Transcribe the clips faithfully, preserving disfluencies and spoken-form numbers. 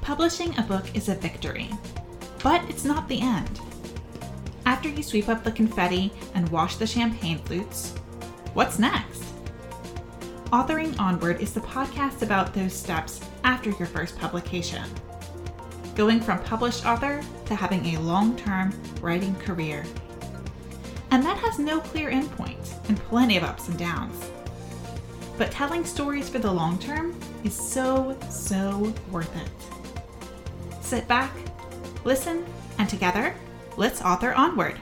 Publishing a book is a victory, but it's not the end. After you sweep up the confetti and wash the champagne flutes, what's next? Authoring Onward is the podcast about those steps after your first publication. Going from published author to having a long-term writing career. And that has no clear endpoint and plenty of ups and downs. But telling stories for the long term is so, so worth it. Sit back, listen, and together, let's author onward.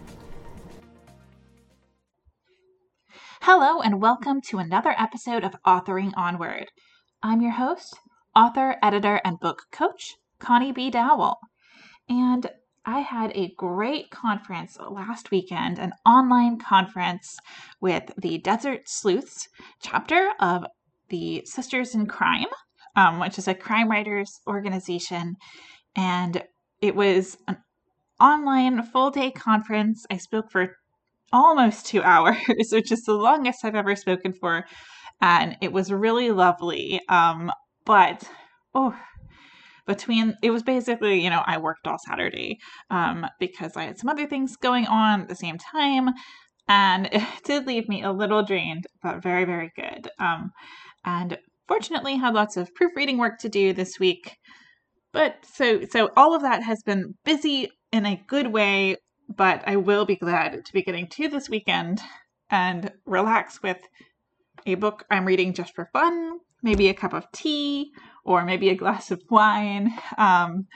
Hello, and welcome to another episode of Authoring Onward. I'm your host, author, editor, and book coach, Connie B. Dowell. And I had a great conference last weekend, an online conference with the Desert Sleuths chapter of the Sisters in Crime, um, which is a crime writers organization. And it was an online full-day conference. I spoke for almost two hours, which is the longest I've ever spoken for. And it was really lovely. Um, but, oh, between, it was basically, you know, I worked all Saturday um, because I had some other things going on at the same time. And it did leave me a little drained, but very, very good. Um, and fortunately had lots of proofreading work to do this week. But so, so all of that has been busy in a good way, but I will be glad to be getting to this weekend and relax with a book I'm reading just for fun, maybe a cup of tea, or maybe a glass of wine, um,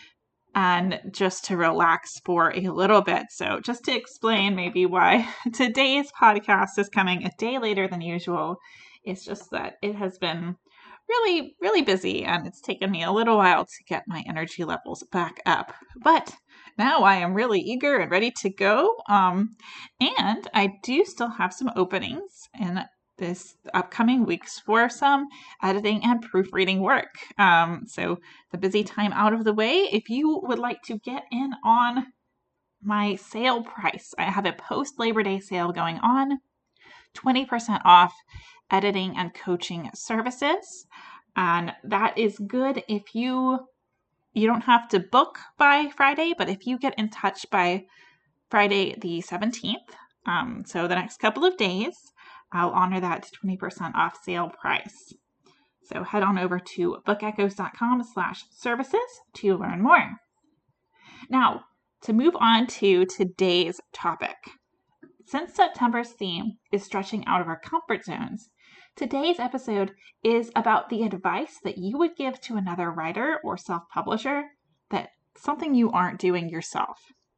and just to relax for a little bit. So just to explain maybe why today's podcast is coming a day later than usual, it's just that it has been really, really busy, and it's taken me a little while to get my energy levels back up. But now I am really eager and ready to go. Um, and I do still have some openings in this upcoming weeks for some editing and proofreading work. Um, so the busy time out of the way, if you would like to get in on my sale price, I have a post Labor Day sale going on, twenty percent off editing and coaching services. And that is good if you, you don't have to book by Friday, but if you get in touch by Friday the seventeenth, um, so the next couple of days, I'll honor that twenty percent off sale price. So head on over to bookechoes.com slash services to learn more. Now, to move on to today's topic. Since September's theme is stretching out of our comfort zones, today's episode is about the advice that you would give to another writer or self-publisher, that something you aren't doing yourself.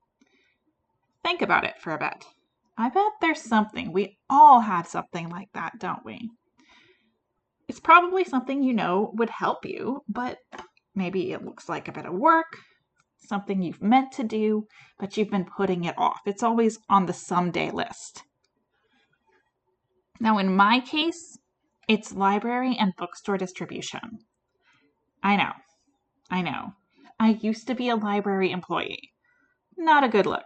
Think about it for a bit. I bet there's something. We all have something like that, don't we? It's probably something you know would help you, but maybe it looks like a bit of work, something you've meant to do, but you've been putting it off. It's always on the someday list. Now, in my case, it's library and bookstore distribution. I know, I know. I used to be a library employee. Not a good look.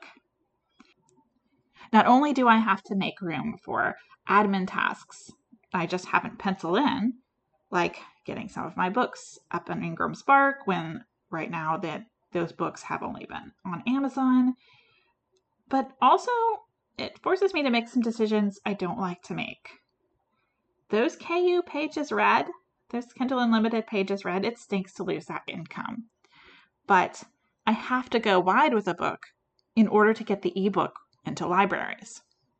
Not only do I have to make room for admin tasks I just haven't penciled in, like getting some of my books up on Ingram Spark when right now that those books have only been on Amazon, but also it forces me to make some decisions I don't like to make. Those K U pages read, those Kindle Unlimited pages read, it stinks to lose that income. But I have to go wide with a book in order to get the ebook into libraries.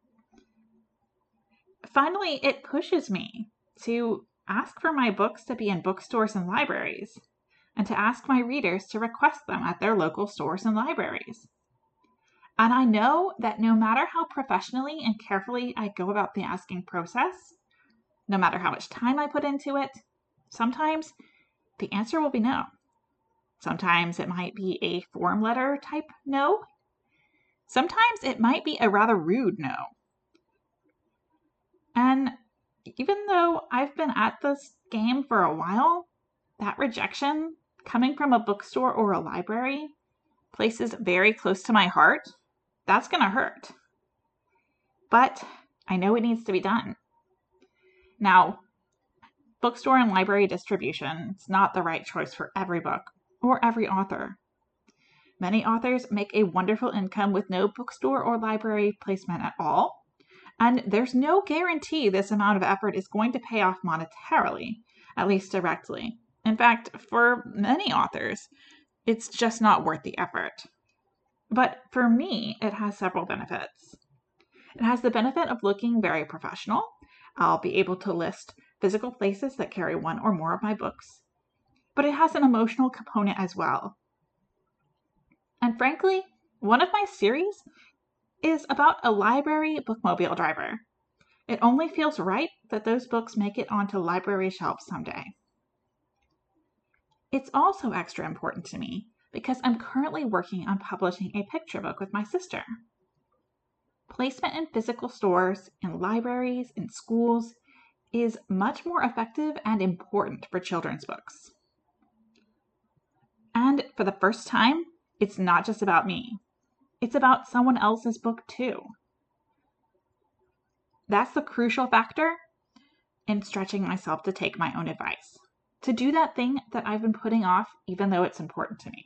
Finally, it pushes me to ask for my books to be in bookstores and libraries, and to ask my readers to request them at their local stores and libraries. And I know that no matter how professionally and carefully I go about the asking process, no matter how much time I put into it, sometimes the answer will be no. Sometimes it might be a form letter type no. Sometimes it might be a rather rude no. And even though I've been at this game for a while, that rejection coming from a bookstore or a library, places very close to my heart, that's going to hurt. But I know it needs to be done. Now, bookstore and library distribution is not the right choice for every book, or every author. Many authors make a wonderful income with no bookstore or library placement at all, and there's no guarantee this amount of effort is going to pay off monetarily, at least directly. In fact, for many authors, it's just not worth the effort. But for me, it has several benefits. It has the benefit of looking very professional. I'll be able to list physical places that carry one or more of my books. But it has an emotional component as well. And frankly, one of my series is about a library bookmobile driver. It only feels right that those books make it onto library shelves someday. It's also extra important to me because I'm currently working on publishing a picture book with my sister. Placement in physical stores, in libraries, in schools is much more effective and important for children's books. And for the first time, it's not just about me. It's about someone else's book too. That's the crucial factor in stretching myself to take my own advice, to do that thing that I've been putting off even though it's important to me.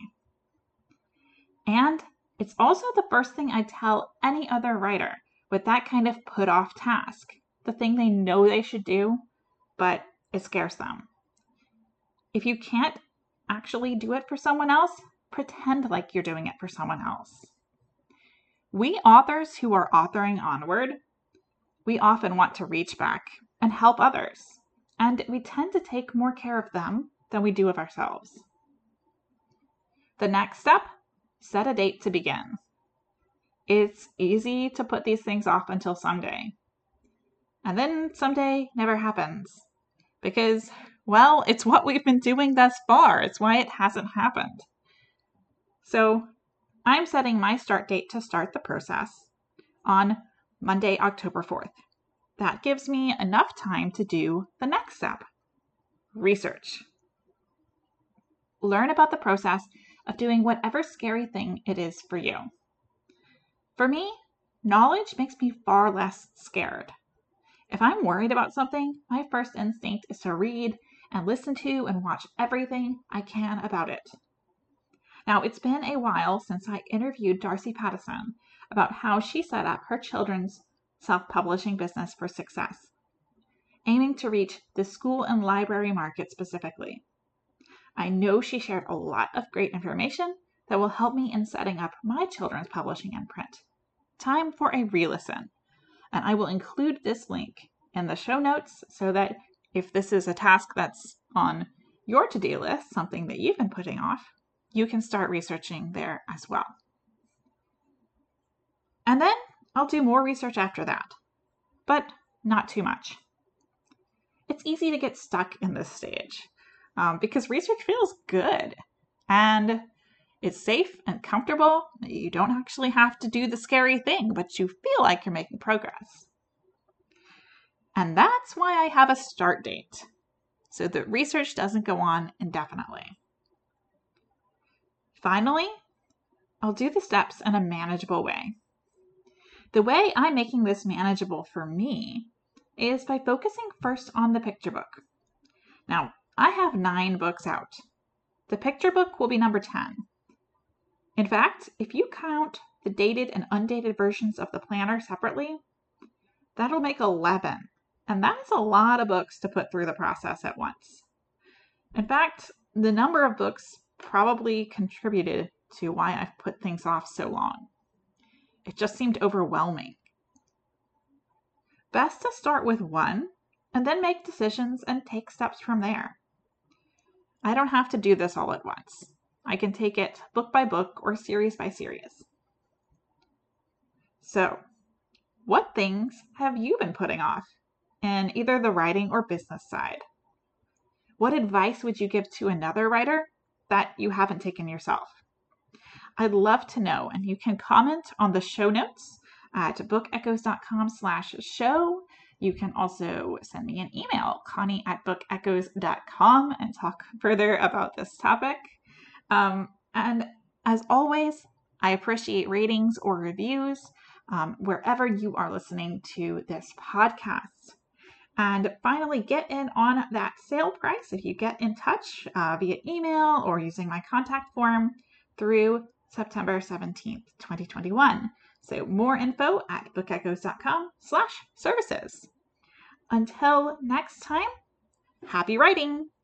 And it's also the first thing I tell any other writer with that kind of put off task, the thing they know they should do, but it scares them. If you can't actually do it for someone else, pretend like you're doing it for someone else. We authors who are authoring onward, we often want to reach back and help others, and we tend to take more care of them than we do of ourselves. The next step, set a date to begin. It's easy to put these things off until someday. And then someday never happens. Because, well, it's what we've been doing thus far. It's why it hasn't happened. So I'm setting my start date to start the process on Monday, October fourth. That gives me enough time to do the next step, research. Learn about the process of doing whatever scary thing it is for you. For me, knowledge makes me far less scared. If I'm worried about something, my first instinct is to read and listen to and watch everything I can about it. Now, it's been a while since I interviewed Darcy Pattison about how she set up her children's self-publishing business for success, aiming to reach the school and library market specifically. I know she shared a lot of great information that will help me in setting up my children's publishing and print. Time for a re-listen, and I will include this link in the show notes so that if this is a task that's on your to-do list, something that you've been putting off, you can start researching there as well. And then I'll do more research after that, but not too much. It's easy to get stuck in this stage um, because research feels good and it's safe and comfortable. You don't actually have to do the scary thing, but you feel like you're making progress. And that's why I have a start date, so that research doesn't go on indefinitely. Finally, I'll do the steps in a manageable way. The way I'm making this manageable for me is by focusing first on the picture book. Now, I have nine books out. The picture book will be number ten. In fact, if you count the dated and undated versions of the planner separately, that'll make eleven. And that's a lot of books to put through the process at once. In fact, the number of books probably contributed to why I've put things off so long. It just seemed overwhelming. Best to start with one and then make decisions and take steps from there. I don't have to do this all at once. I can take it book by book or series by series. So, what things have you been putting off in either the writing or business side? What advice would you give to another writer that you haven't taken yourself? I'd love to know, and you can comment on the show notes at bookechoes.com slash show. You can also send me an email, Connie at bookechoes dot com, and talk further about this topic. Um, and as always, I appreciate ratings or reviews um, wherever you are listening to this podcast. And finally, get in on that sale price if you get in touch uh, via email or using my contact form through September seventeenth, twenty twenty-one. So more info at bookechoes.com slash services. Until next time, happy writing!